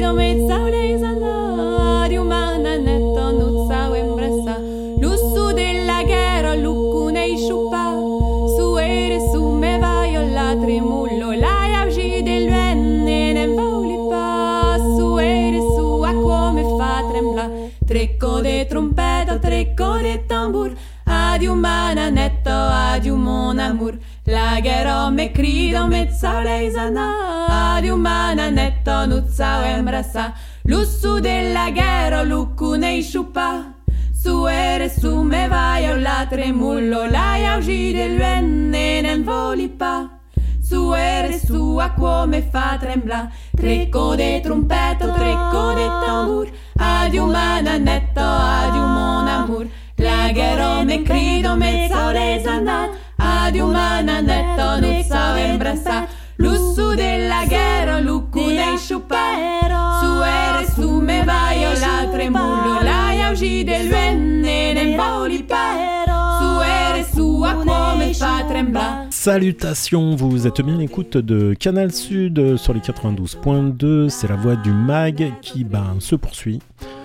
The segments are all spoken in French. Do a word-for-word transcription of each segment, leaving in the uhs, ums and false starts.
credo mezza olesana di umana netto nuzza embrassa lussu della guerra luccu nei sciuppa su ere su me vaio la tremullo la yaugi del venne ne voli pa su ere su a come fa trembla trecco de trompeta trecco de tambur adieu umana netto adieu mon amour la guerra me crido mezza olesana adieu umana netto nuzza embrassa lussu della guerra luccu nei sciuppa su ere su me vaio la tremullo la yaugi del venne ne voli pa su ere su a come fa trembla trecco de trompeta trecco de tambur adieu umana netto adieu mon amour la guerra me crido mezza olesana adieu umana netto nuzza embrassa lussu della guerra luccu nei sciuppa su ere su me vaio la tremullo la yaugi del venne ne voli pa su ere su a come fa trembla. Salutations, vous êtes bien à l'écoute de Canal Sud sur les quatre-vingt-douze virgule deux, c'est la voix du mag qui ben, se poursuit.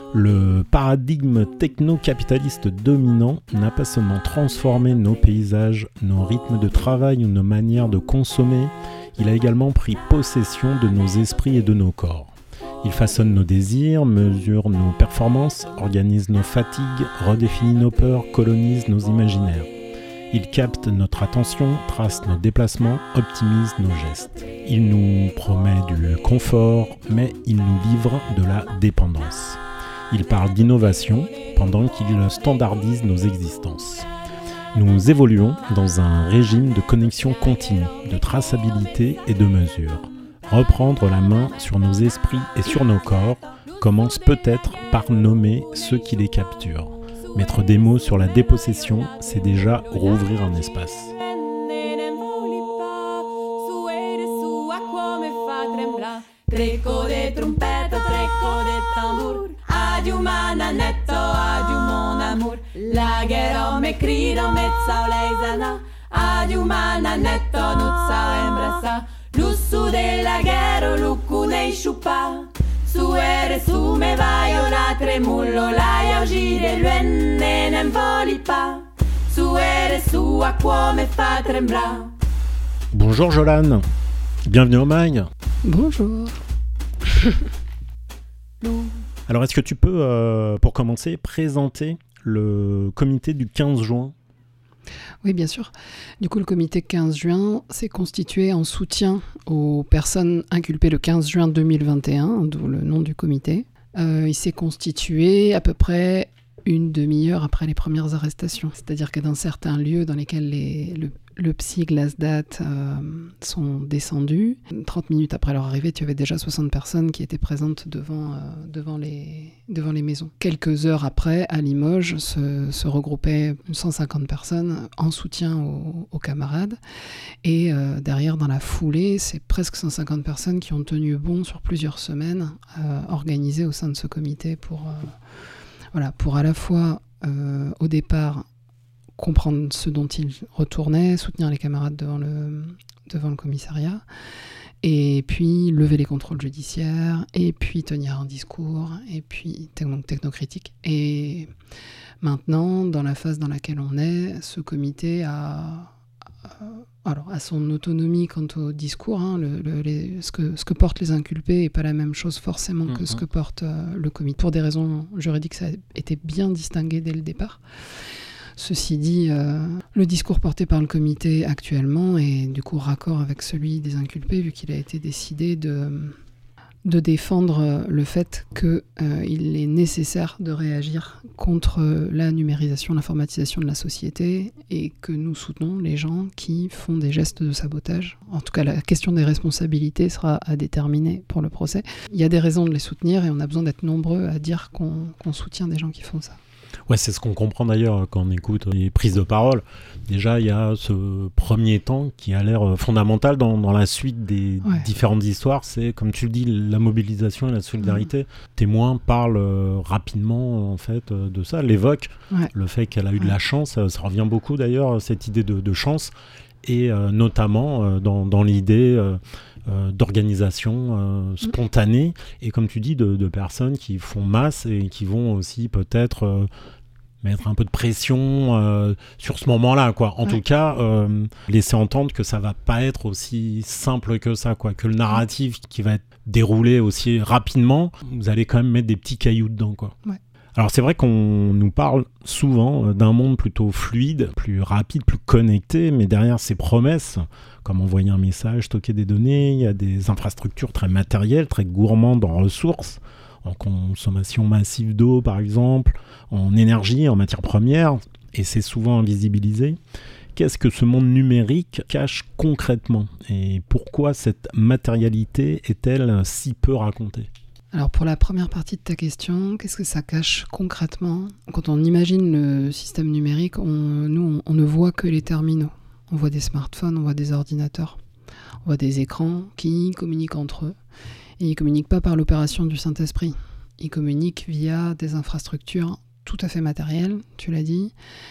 Le paradigme techno-capitaliste dominant n'a pas seulement transformé nos paysages, nos rythmes de travail ou nos manières de consommer, il a également pris possession de nos esprits et de nos corps. Il façonne nos désirs, mesure nos performances, organise nos fatigues, redéfinit nos peurs, colonise nos imaginaires. Il capte notre attention, trace nos déplacements, optimise nos gestes. Il nous promet du confort, mais il nous livre de la dépendance. Il parle d'innovation pendant qu'il standardise nos existences. Nous évoluons dans un régime de connexion continue, de traçabilité et de mesure. Reprendre la main sur nos esprits et sur nos corps commence peut-être par nommer ceux qui les capturent. Mettre des mots sur la dépossession, c'est déjà rouvrir un espace. Trecco de trompeta, trecco de tambur adieu umana netto, adieu mon amour la guerra me crido mezza olesana adieu umana netto nuzza embrassa lussu della guerra luccu nei sciuppa su ere su me vaio la tremullo la yaugi del venne ne voli pa su ere su a come fa trembla. Bonjour Jolane, bienvenue au mag. Bonjour. Alors, est-ce que tu peux, euh, pour commencer, présenter le comité du quinze juin ? Oui, bien sûr. Du coup, le comité quinze juin s'est constitué en soutien aux personnes inculpées le quinze juin deux mille vingt et un, d'où le nom du comité. Euh, il s'est constitué à peu près une demi-heure après les premières arrestations. C'est-à-dire que dans certains lieux dans lesquels les, le, le psy Glasdat euh, sont descendus, trente minutes après leur arrivée, tu avais déjà soixante personnes qui étaient présentes devant, euh, devant, les, devant les maisons. Quelques heures après, à Limoges, se, se regroupaient cent cinquante personnes en soutien aux, aux camarades. Et euh, derrière, dans la foulée, c'est presque cent cinquante personnes qui ont tenu bon sur plusieurs semaines, euh, organisées au sein de ce comité pour... Euh, Voilà, pour à la fois, euh, au départ, comprendre ce dont ils retournaient, soutenir les camarades devant le, devant le commissariat, et puis lever les contrôles judiciaires, et puis tenir un discours, et puis techno- technocritique. Et maintenant, dans la phase dans laquelle on est, ce comité a... a Alors, à son autonomie quant au discours, hein, le, le, les, ce, que, ce que portent les inculpés n'est pas la même chose forcément que mm-hmm. ce que porte euh, le comité. Pour des raisons juridiques, ça a été bien distingué dès le départ. Ceci dit, euh, le discours porté par le comité actuellement est du coup raccord avec celui des inculpés, vu qu'il a été décidé de... de défendre le fait qu'il euh, est nécessaire de réagir contre la numérisation, l'informatisation de la société et que nous soutenons les gens qui font des gestes de sabotage. En tout cas, la question des responsabilités sera à déterminer pour le procès. Il y a des raisons de les soutenir et on a besoin d'être nombreux à dire qu'on, qu'on soutient des gens qui font ça. Ouais, c'est ce qu'on comprend d'ailleurs quand on écoute les prises de parole. Déjà, il y a ce premier temps qui a l'air fondamental dans, dans la suite des ouais. différentes histoires. C'est, comme tu le dis, la mobilisation et la solidarité. Mmh. Témoin parle euh, rapidement en fait, euh, de ça, l'évoque. Ouais. Le fait qu'elle a eu ouais. de la chance, ça, ça revient beaucoup d'ailleurs, cette idée de, de chance. et euh, notamment euh, dans, dans l'idée euh, euh, d'organisation euh, spontanée et comme tu dis de, de personnes qui font masse et qui vont aussi peut-être euh, mettre un peu de pression euh, sur ce moment-là, quoi. En ouais. tout cas, euh, laisser entendre que ça va pas être aussi simple que ça, quoi. Que le narratif qui va être déroulé aussi rapidement, vous allez quand même mettre des petits cailloux dedans, quoi. Ouais. Alors c'est vrai qu'on nous parle souvent d'un monde plutôt fluide, plus rapide, plus connecté, mais derrière ces promesses, comme envoyer un message, stocker des données, il y a des infrastructures très matérielles, très gourmandes en ressources, en consommation massive d'eau par exemple, en énergie, en matières premières, et c'est souvent invisibilisé. Qu'est-ce que ce monde numérique cache concrètement et pourquoi cette matérialité est-elle si peu racontée ? Alors pour la première partie de ta question, qu'est-ce que ça cache concrètement ? Quand on imagine le système numérique, on, nous on, on ne voit que les terminaux. On voit des smartphones, on voit des ordinateurs, on voit des écrans qui communiquent entre eux. Et ils ne communiquent pas par l'opération du Saint-Esprit. Ils communiquent via des infrastructures tout à fait matérielles, tu l'as dit,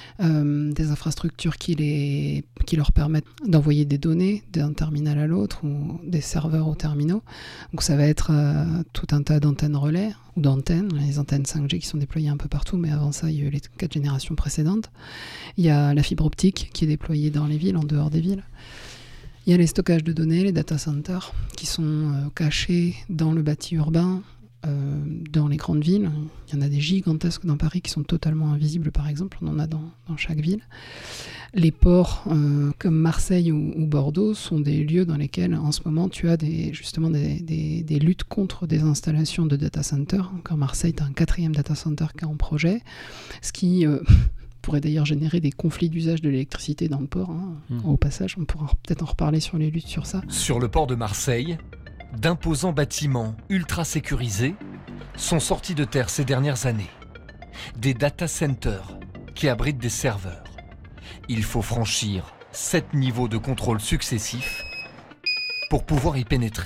euh, des infrastructures qui, les, qui leur permettent d'envoyer des données d'un terminal à l'autre ou des serveurs aux terminaux. Donc ça va être euh, tout un tas d'antennes relais ou d'antennes, les antennes cinq G qui sont déployées un peu partout, mais avant ça, il y a eu les quatre générations précédentes. Il y a la fibre optique qui est déployée dans les villes, en dehors des villes. Il y a les stockages de données, les data centers, qui sont euh, cachés dans le bâti urbain, euh, dans les grandes villes. Il y en a des gigantesques dans Paris qui sont totalement invisibles, par exemple. On en a dans, dans chaque ville. Les ports euh, comme Marseille ou, ou Bordeaux sont des lieux dans lesquels, en ce moment, tu as des, justement des, des, des luttes contre des installations de data centers. En Marseille, tu as un quatrième data center qui est en projet, ce qui... Euh, pourrait d'ailleurs générer des conflits d'usage de l'électricité dans le port. Hein. Mmh. Au passage, on pourra peut-être en reparler sur les luttes sur ça. Sur le port de Marseille, d'imposants bâtiments ultra sécurisés sont sortis de terre ces dernières années. Des data centers qui abritent des serveurs. Il faut franchir sept niveaux de contrôle successifs pour pouvoir y pénétrer.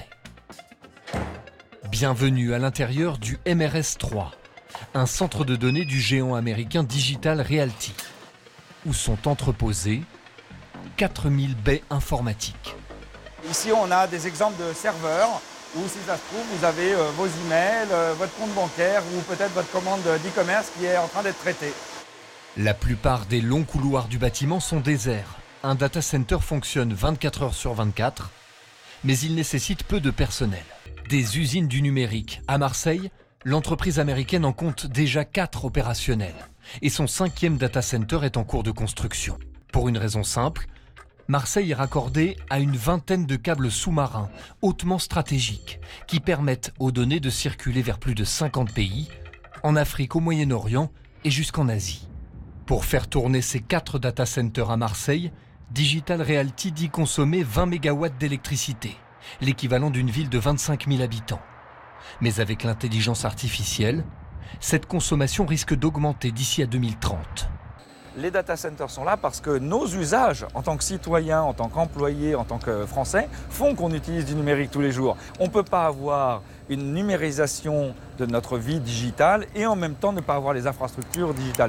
Bienvenue à l'intérieur du M R S trois. Un centre de données du géant américain Digital Realty, où sont entreposés quatre mille baies informatiques. Ici, on a des exemples de serveurs où, si ça se trouve, vous avez euh, vos emails, euh, votre compte bancaire ou peut-être votre commande d'e-commerce qui est en train d'être traitée. La plupart des longs couloirs du bâtiment sont déserts. Un data center fonctionne vingt-quatre heures sur vingt-quatre, mais il nécessite peu de personnel. Des usines du numérique à Marseille, l'entreprise américaine en compte déjà quatre opérationnels et son cinquième data center est en cours de construction. Pour une raison simple, Marseille est raccordée à une vingtaine de câbles sous-marins hautement stratégiques qui permettent aux données de circuler vers plus de cinquante pays, en Afrique, au Moyen-Orient et jusqu'en Asie. Pour faire tourner ces quatre data centers à Marseille, Digital Realty dit consommer vingt mégawatts d'électricité, l'équivalent d'une ville de vingt-cinq mille habitants. Mais avec l'intelligence artificielle, cette consommation risque d'augmenter d'ici à deux mille trente. Les data centers sont là parce que nos usages en tant que citoyens, en tant qu'employés, en tant que Français, font qu'on utilise du numérique tous les jours. On ne peut pas avoir une numérisation de notre vie digitale et en même temps ne pas avoir les infrastructures digitales.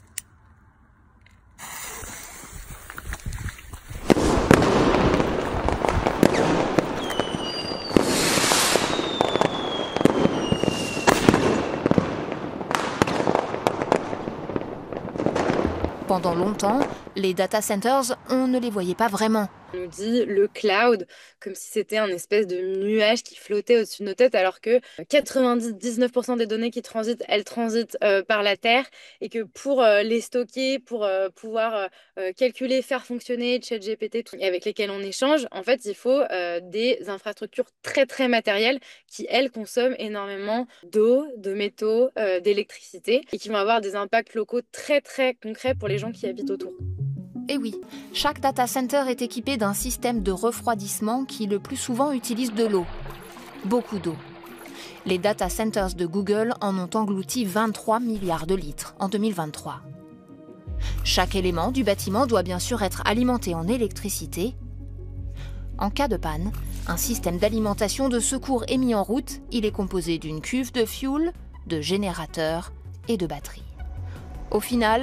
Pendant longtemps, les data centers, on ne les voyait pas vraiment. On nous dit le cloud, comme si c'était un espèce de nuage qui flottait au-dessus de nos têtes, alors que quatre-vingt-dix-neuf pour cent des données qui transitent, elles transitent euh, par la Terre, et que pour euh, les stocker, pour euh, pouvoir euh, calculer, faire fonctionner ChatGPT, tout, avec lesquels on échange, en fait, il faut euh, des infrastructures très très matérielles qui, elles, consomment énormément d'eau, de métaux, euh, d'électricité, et qui vont avoir des impacts locaux très très concrets pour les gens qui habitent autour. Et oui, chaque data center est équipé d'un système de refroidissement qui le plus souvent utilise de l'eau. Beaucoup d'eau. Les data centers de Google en ont englouti vingt-trois milliards de litres en deux mille vingt-trois. Chaque élément du bâtiment doit bien sûr être alimenté en électricité. En cas de panne, un système d'alimentation de secours est mis en route. Il est composé d'une cuve de fuel, de générateurs et de batteries. Au final,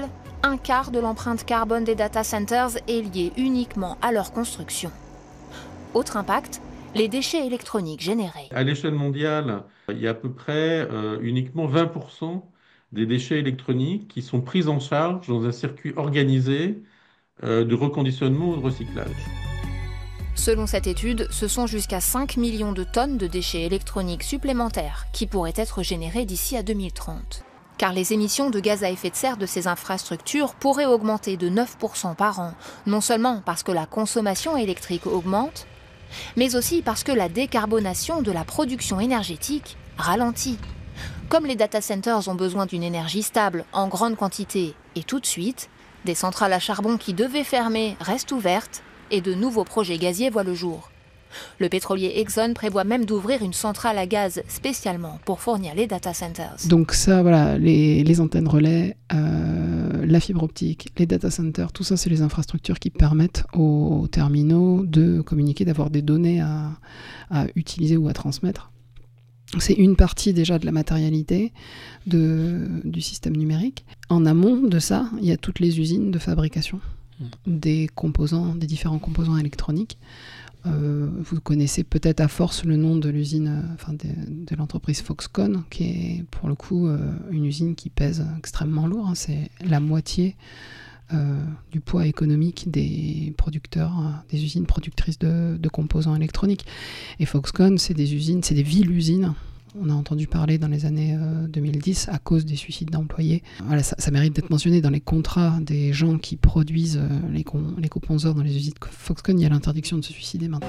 un quart de l'empreinte carbone des data centers est lié uniquement à leur construction. Autre impact, les déchets électroniques générés. À l'échelle mondiale, il y a à peu près euh, uniquement vingt pour cent des déchets électroniques qui sont pris en charge dans un circuit organisé euh, de reconditionnement ou de recyclage. Selon cette étude, ce sont jusqu'à cinq millions de tonnes de déchets électroniques supplémentaires qui pourraient être générés d'ici à deux mille trente. Car les émissions de gaz à effet de serre de ces infrastructures pourraient augmenter de neuf pour cent par an, non seulement parce que la consommation électrique augmente, mais aussi parce que la décarbonation de la production énergétique ralentit. Comme les data centers ont besoin d'une énergie stable, en grande quantité et tout de suite, des centrales à charbon qui devaient fermer restent ouvertes et de nouveaux projets gaziers voient le jour. Le pétrolier Exxon prévoit même d'ouvrir une centrale à gaz spécialement pour fournir les data centers. Donc ça, voilà, les, les antennes relais, euh, la fibre optique, les data centers, tout ça, c'est les infrastructures qui permettent aux terminaux de communiquer, d'avoir des données à, à utiliser ou à transmettre. C'est une partie déjà de la matérialité de, du système numérique. En amont de ça, il y a toutes les usines de fabrication des composants, des différents composants électroniques. Euh, vous connaissez peut-être à force le nom de l'usine, euh, enfin de, de l'entreprise Foxconn, qui est pour le coup euh, une usine qui pèse extrêmement lourd. Hein. C'est la moitié euh, du poids économique des producteurs, euh, des usines productrices de, de composants électroniques. Et Foxconn, c'est des usines, c'est des villes-usines. On a entendu parler dans les années euh, deux mille dix à cause des suicides d'employés. Voilà, ça, ça mérite d'être mentionné dans les contrats des gens qui produisent euh, les, com- les composants dans les usines Foxconn. Il y a l'interdiction de se suicider maintenant.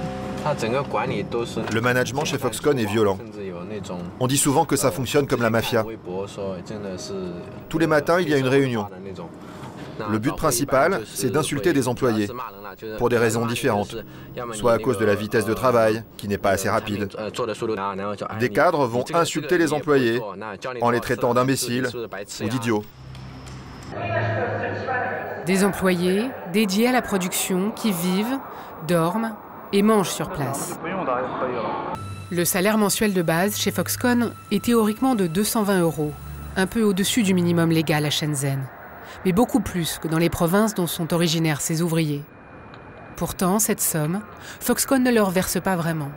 Le management chez Foxconn est violent. On dit souvent que ça fonctionne comme la mafia. Tous les matins, il y a une réunion. Le but principal, c'est d'insulter des employés, pour des raisons différentes, soit à cause de la vitesse de travail, qui n'est pas assez rapide. Des cadres vont insulter les employés en les traitant d'imbéciles ou d'idiots. Des employés dédiés à la production qui vivent, dorment et mangent sur place. Le salaire mensuel de base chez Foxconn est théoriquement de deux cent vingt euros, un peu au-dessus du minimum légal à Shenzhen, mais beaucoup plus que dans les provinces dont sont originaires ces ouvriers. Pourtant, cette somme, Foxconn ne leur verse pas vraiment.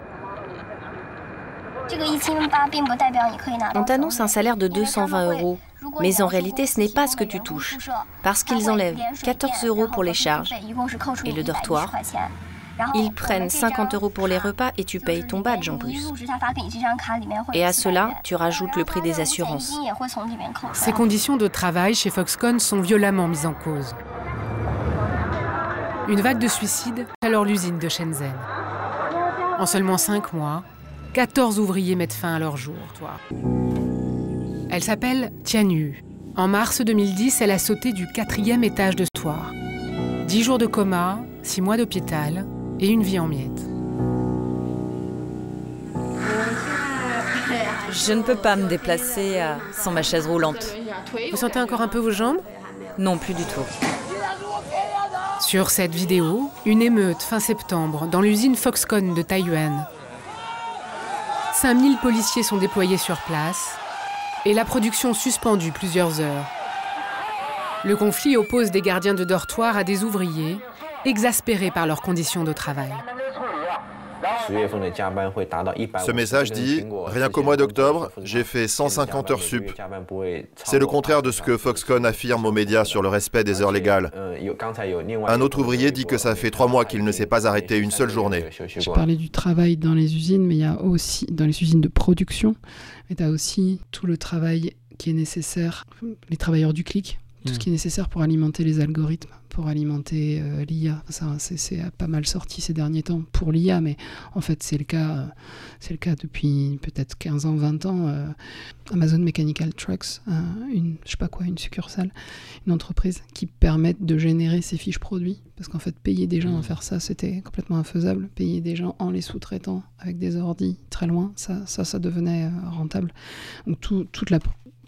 On t'annonce un salaire de deux cent vingt euros, mais en réalité, ce n'est pas ce que tu touches, parce qu'ils enlèvent quatorze euros pour les charges et le dortoir. Ils prennent cinquante euros pour les repas et tu payes ton badge en plus. Et à cela, tu rajoutes le prix des assurances. Ces conditions de travail chez Foxconn sont violemment mises en cause. Une vague de suicides alors l'usine de Shenzhen. En seulement cinq mois, quatorze ouvriers mettent fin à leur jour. Elle s'appelle Tianyu. En mars deux mille dix, elle a sauté du quatrième étage de ce toit. Dix jours de coma, six mois d'hôpital et une vie en miettes. Je ne peux pas me déplacer euh, sans ma chaise roulante. Vous sentez encore un peu vos jambes ? Non, plus du tout. Sur cette vidéo, une émeute fin septembre dans l'usine Foxconn de Taiyuan. cinq mille policiers sont déployés sur place et la production suspendue plusieurs heures. Le conflit oppose des gardiens de dortoir à des ouvriers, exaspérés par leurs conditions de travail. Ce message dit « Rien qu'au mois d'octobre, j'ai fait cent cinquante heures sup ». C'est le contraire de ce que Foxconn affirme aux médias sur le respect des heures légales. Un autre ouvrier dit que ça fait trois mois qu'il ne s'est pas arrêté une seule journée. Je parlais du travail dans les usines, mais il y a aussi, dans les usines de production, et tu as aussi tout le travail qui est nécessaire, les travailleurs du clic, tout mmh. ce qui est nécessaire pour alimenter les algorithmes, pour alimenter euh, l'I A. Ça, c'est, c'est pas mal sorti ces derniers temps pour l'I A, mais en fait, c'est le cas, euh, c'est le cas depuis peut-être quinze ans, vingt ans. Euh, Amazon Mechanical Trucks, euh, une, je sais pas quoi, une succursale, une entreprise qui permet de générer ces fiches produits. Parce qu'en fait, payer des gens à faire ça, c'était complètement infaisable. Payer des gens en les sous-traitant avec des ordis très loin, ça, ça, ça devenait euh, rentable. Donc tout, toute la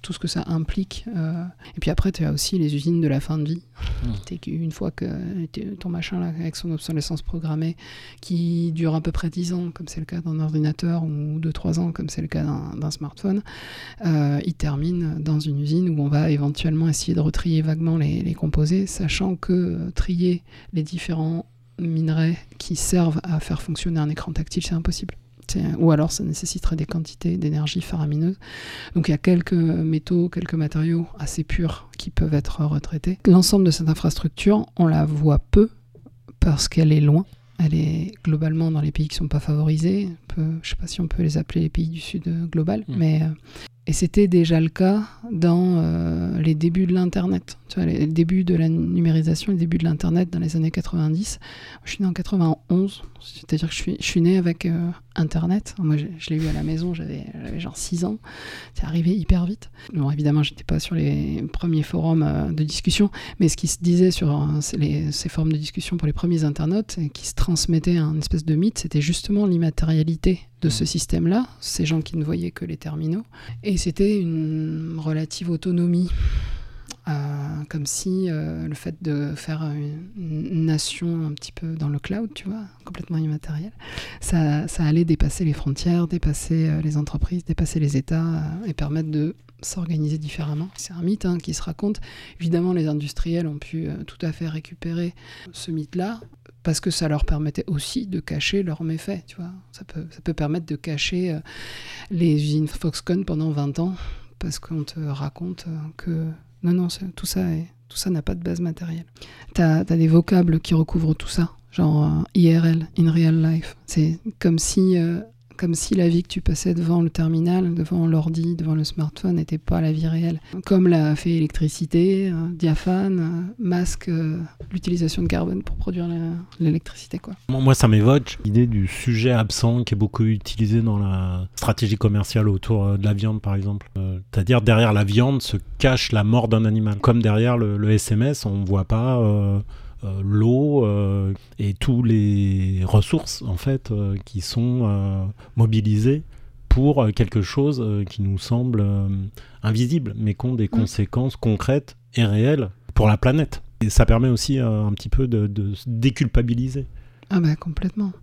tout ce que ça implique. Euh. Et puis après, tu as aussi les usines de la fin de vie. Mmh. Une fois que ton machin, là, avec son obsolescence programmée, qui dure à peu près dix ans, comme c'est le cas d'un ordinateur, ou deux trois ans, comme c'est le cas d'un, d'un smartphone, euh, il termine dans une usine où on va éventuellement essayer de retrier vaguement les, les composés, sachant que euh, trier les différents minerais qui servent à faire fonctionner un écran tactile, c'est impossible. Ou alors ça nécessiterait des quantités d'énergie faramineuses. Donc il y a quelques métaux, quelques matériaux assez purs qui peuvent être retraités. L'ensemble de cette infrastructure, on la voit peu parce qu'elle est loin. Elle est globalement dans les pays qui ne sont pas favorisés. Peu, je ne sais pas si on peut les appeler les pays du Sud global, mmh. mais... Euh, et c'était déjà le cas dans euh, les débuts de l'Internet. Tu vois, les débuts de la numérisation, les débuts de l'Internet dans les années quatre-vingt-dix. Je suis né en quatre-vingt-onze, c'est-à-dire que je suis, je suis né avec euh, Internet. Moi, je, je l'ai eu à la maison, j'avais, j'avais genre six ans. C'est arrivé hyper vite. Bon, évidemment, je n'étais pas sur les premiers forums euh, de discussion, mais ce qui se disait sur euh, les, ces forums de discussion pour les premiers internautes, et qui se transmettait un espèce de mythe, c'était justement l'immatérialité de ce système-là, ces gens qui ne voyaient que les terminaux. Et c'était une relative autonomie, euh, comme si euh, le fait de faire une, une nation un petit peu dans le cloud, tu vois, complètement immatériel, ça, ça allait dépasser les frontières, dépasser euh, les entreprises, dépasser les États euh, et permettre de s'organiser différemment. C'est un mythe hein, qui se raconte. Évidemment, les industriels ont pu euh, tout à fait récupérer ce mythe-là, parce que ça leur permettait aussi de cacher leurs méfaits, tu vois. Ça peut, ça peut permettre de cacher euh, les usines Foxconn pendant vingt ans, parce qu'on te raconte euh, que non, non, tout ça, est, tout ça n'a pas de base matérielle. T'as, t'as des vocables qui recouvrent tout ça, genre euh, I R L, in real life. C'est comme si... Euh, comme si la vie que tu passais devant le terminal, devant l'ordi, devant le smartphone n'était pas la vie réelle. Comme l'a fait électricité, euh, diaphane, euh, masque, euh, l'utilisation de carbone pour produire la, l'électricité, quoi. Moi, ça m'évoque l'idée du sujet absent qui est beaucoup utilisé dans la stratégie commerciale autour de la viande, par exemple. Euh, c'est-à-dire, derrière la viande se cache la mort d'un animal. Comme derrière le, le S M S, on ne voit pas... Euh, Euh, l'eau euh, et tous les ressources en fait euh, qui sont euh, mobilisées pour euh, quelque chose euh, qui nous semble euh, invisible mais qui ont des mmh. conséquences concrètes et réelles pour la planète. Et ça permet aussi euh, un petit peu de, de se déculpabiliser. Ah bah complètement.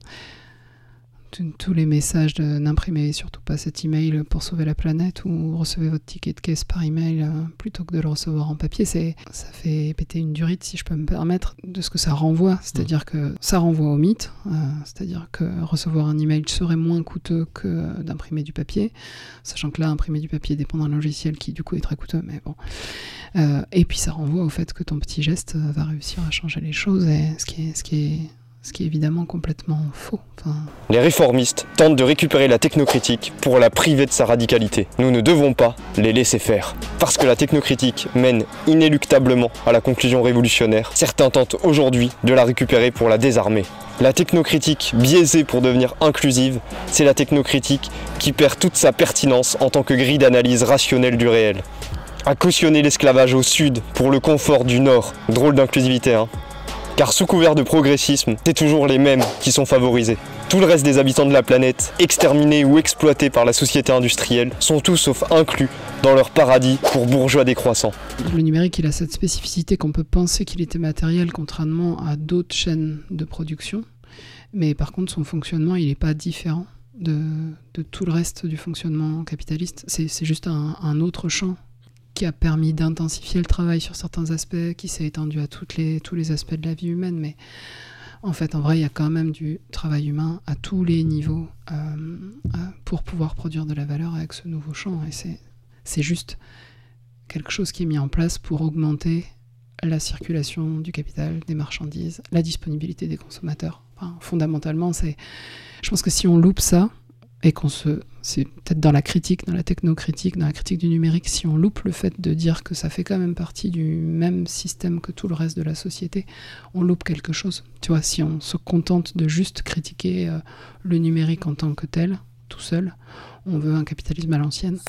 Tous les messages de n'imprimez surtout pas cet email pour sauver la planète ou recevez votre ticket de caisse par email euh, plutôt que de le recevoir en papier, c'est, ça fait péter une durite, si je peux me permettre, de ce que ça renvoie. C'est-à-dire que ça renvoie au mythe, euh, c'est-à-dire que recevoir un email serait moins coûteux que d'imprimer du papier, sachant que là, imprimer du papier dépend d'un logiciel qui du coup est très coûteux, mais bon. Euh, et puis ça renvoie au fait que ton petit geste va réussir à changer les choses, et ce qui est... Ce qui est Ce qui est évidemment complètement faux. Enfin... Les réformistes tentent de récupérer la technocritique pour la priver de sa radicalité. Nous ne devons pas les laisser faire. Parce que la technocritique mène inéluctablement à la conclusion révolutionnaire, certains tentent aujourd'hui de la récupérer pour la désarmer. La technocritique biaisée pour devenir inclusive, c'est la technocritique qui perd toute sa pertinence en tant que grille d'analyse rationnelle du réel. À cautionner l'esclavage au sud pour le confort du nord, drôle d'inclusivité, hein. Car sous couvert de progressisme, c'est toujours les mêmes qui sont favorisés. Tout le reste des habitants de la planète, exterminés ou exploités par la société industrielle, sont tous sauf inclus dans leur paradis pour bourgeois décroissants. Le numérique, il a cette spécificité qu'on peut penser qu'il était matériel contrairement à d'autres chaînes de production. Mais par contre, son fonctionnement, il n'est pas différent de, de tout le reste du fonctionnement capitaliste. C'est, c'est juste un, un autre champ qui a permis d'intensifier le travail sur certains aspects, qui s'est étendu à toutes les, tous les aspects de la vie humaine, mais en fait, en vrai, il y a quand même du travail humain à tous les niveaux euh, euh, pour pouvoir produire de la valeur avec ce nouveau champ, et c'est, c'est juste quelque chose qui est mis en place pour augmenter la circulation du capital, des marchandises, la disponibilité des consommateurs. Enfin, fondamentalement, c'est... je pense que si on loupe ça, et qu'on se... c'est peut-être dans la critique, dans la technocritique, dans la critique du numérique, si on loupe le fait de dire que ça fait quand même partie du même système que tout le reste de la société, on loupe quelque chose. Tu vois, si on se contente de juste critiquer euh, le numérique en tant que tel, tout seul, on veut un capitalisme à l'ancienne.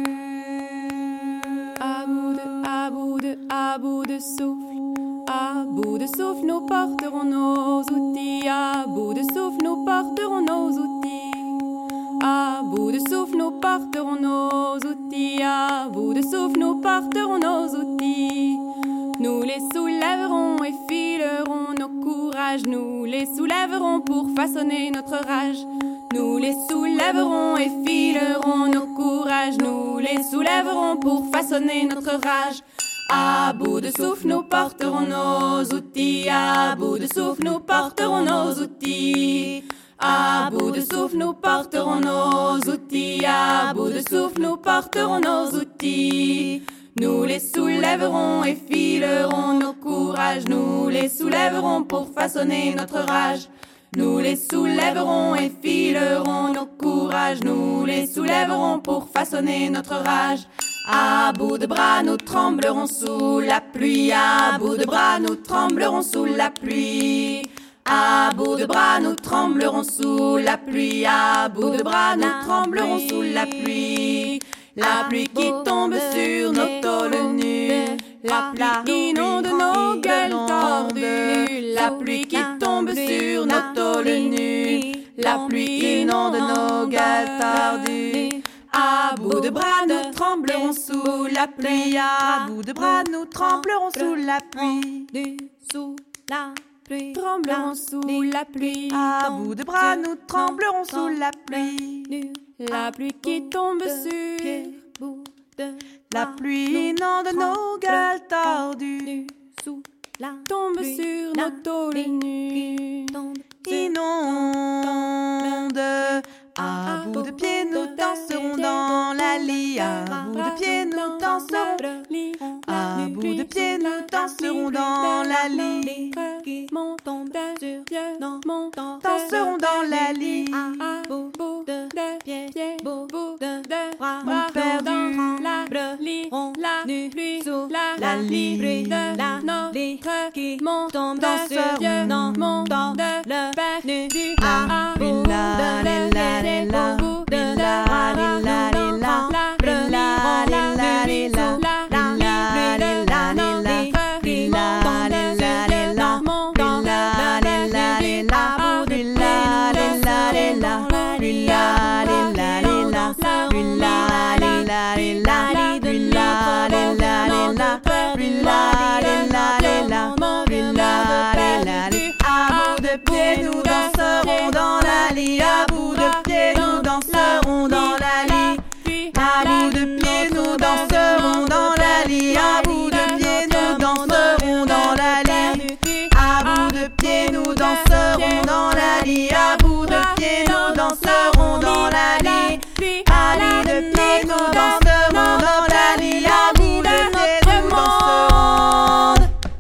À bout de souffle, à bout de souffle, nous porterons nos outils. À bout de souffle, nous porterons nos outils. À bout de souffle, nous porterons nos outils. À bout de souffle, nous porterons nos outils. Nous les soulèverons et filerons nos courages. Nous les soulèverons pour façonner notre rage. Nous les soulèverons et filerons nos courages. Nous les soulèverons pour façonner notre rage. À bout de souffle, nous porterons nos outils. À bout de souffle, nous porterons nos outils. À bout de souffle, nous porterons nos outils. À bout de souffle, nous porterons nos outils. Nous les soulèverons et filerons nos courages. Nous les soulèverons pour façonner notre rage. Nous les soulèverons et filerons nos courages. Nous les soulèverons pour façonner notre rage. À bout de bras, nous tremblerons sous la pluie. À bout de bras, nous tremblerons sous la pluie. À bout de bras, nous tremblerons sous la pluie. À bout de bras, nous tremblerons sous la pluie. La pluie qui tombe sur nos tôles nues. La pluie inonde nos gueules tordues. La pluie qui tombe sur nos tôles nues. La pluie inonde nos gueules tordues. À bout de bras, nous tremblerons sous la pluie. À bout de bras, nous tremblerons sous la pluie. Sous la pluie, tremblerons sous la pluie. À bout de bras, nous tremblerons sous la pluie. La pluie qui tombe sur la pluie inonde nos gueules tordues. Tombe sur nos tôles nues. Inonde. À bout de pied, nous danserons dans la lie. À bout de pied, nous danserons. À bout de pied, nous danserons dans la lie. Danserons dans la lie. À bout de pied, bout de bras, perdu. La pluie, la pluie, la lie de notre monde. Danserons dans le perdu. À bout de nous danserons dans la lie. À bout de pied, nous danserons dans la lie. À bout de pied, nous danserons dans la lie. À bout de pied, nous danserons dans la lie. À bout de pied, nous danserons dans la lie. À bout de pied, nous danserons dans la lie. À bout de pied, nous danserons dans la lie. À bout de pied, nous danserons.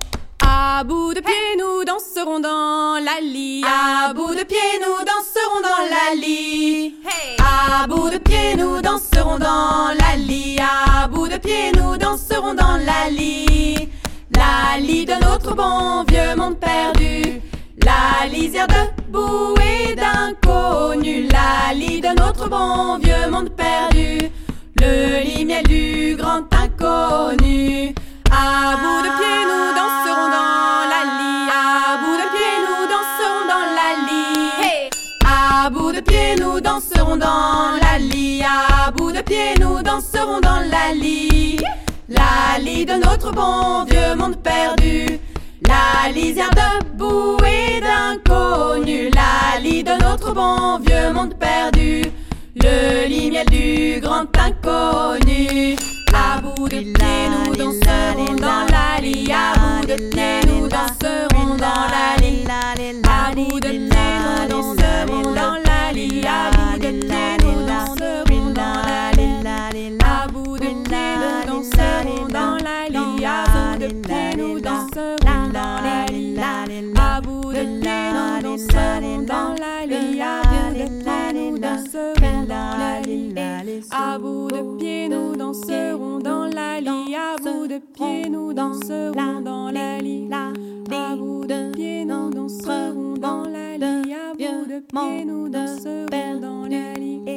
À bout de pied, nous danserons dans la lie. À bout de pied, nous danserons dans la lie. À bout de pied, nous danserons dans la lie. À bout de pied, nous danserons dans la lie. La lie de notre bon vieux monde perdu. La lisière de boue et d'inconnus. La lie de notre bon vieux monde perdu. Le lit miel du grand inconnu. À bout de pied, nous danserons dans la lie. À bout de pied, nous danserons dans la lie. À bout de pied, nous danserons dans la lie. À bout de pied, nous danserons dans la lie. La lie de notre bon vieux monde perdu. La lisière de boue et d'inconnus. La lie de notre bon vieux monde perdu. Le lit miel du grand inconnu. À bout de pied, nous danserons dans la lie. À bout de pied, nous danserons dans la lie. À bout de pied, nous danserons dans la lie. À bout de pied, nous danserons dans la lie. À bout de pied, nous danserons dans la lie. À bout de pied, nous danserons dans la lie. À bout de pied, nous danserons dans la lie. À bout de pied, nous danserons dans la lie. À bout de pied, nous danserons dans la lie. À bout de pied, nous danserons dans la lie. À bout de pied, nous danserons dans la lie. À bout de pied, nous danserons dans la lie.